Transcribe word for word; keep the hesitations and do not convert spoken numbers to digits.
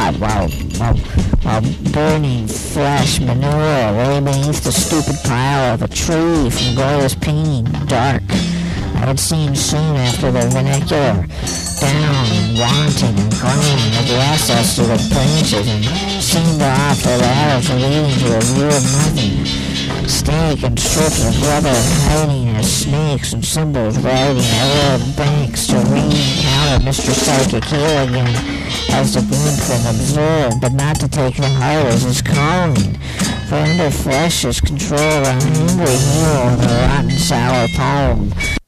God while, while, while burning fresh manure lay beneath the stupid pile of a tree from glorious painting, dark. I had seen soon after the vernacular, down and wanting and groaning of the access to the branches, and seemed off the ladders leading to a view of nothing. Steak and strips of rubber hiding as snakes and symbols riding arrowed banks to re-encounter Mister Psychic Heel again as the glimpse and observe, but not to take the heart as his calling. For under flesh is control of an angry heel and a rotten sour poem.